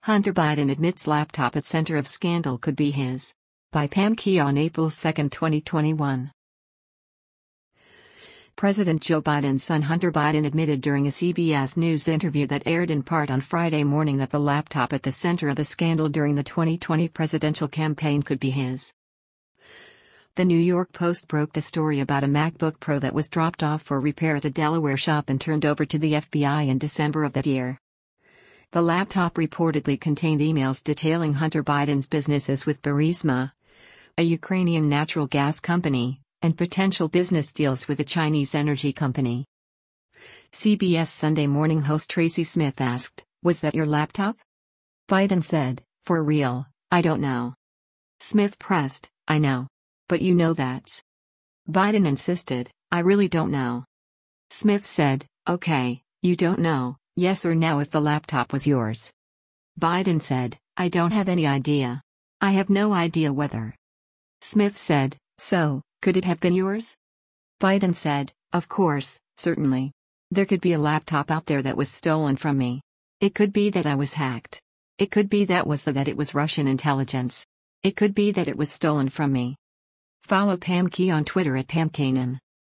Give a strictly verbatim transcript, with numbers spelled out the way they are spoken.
Hunter Biden admits laptop at center of scandal could be his. By Pam Key on April second, twenty twenty-one. President Joe Biden's son Hunter Biden admitted during a C B S News interview that aired in part on Friday morning that the laptop at the center of the scandal during the twenty twenty presidential campaign could be his. The New York Post broke the story about a MacBook Pro that was dropped off for repair at a Delaware shop and turned over to the F B I in December of that year. The laptop reportedly contained emails detailing Hunter Biden's businesses with Burisma, a Ukrainian natural gas company, and potential business deals with a Chinese energy company. C B S Sunday Morning host Tracy Smith asked, "Was that your laptop?" Biden said, "For real, I don't know." Smith pressed, "I know. But you know that's." Biden insisted, "I really don't know." Smith said, "Okay, you don't know, yes or no if the laptop was yours." Biden said, "I don't have any idea. I have no idea whether." Smith said, "So, could it have been yours?" Biden said, "Of course, certainly. There could be a laptop out there that was stolen from me. It could be that I was hacked. It could be that was the that it was Russian intelligence. It could be that it was stolen from me." Follow Pam Key on Twitter at Pam Kanan.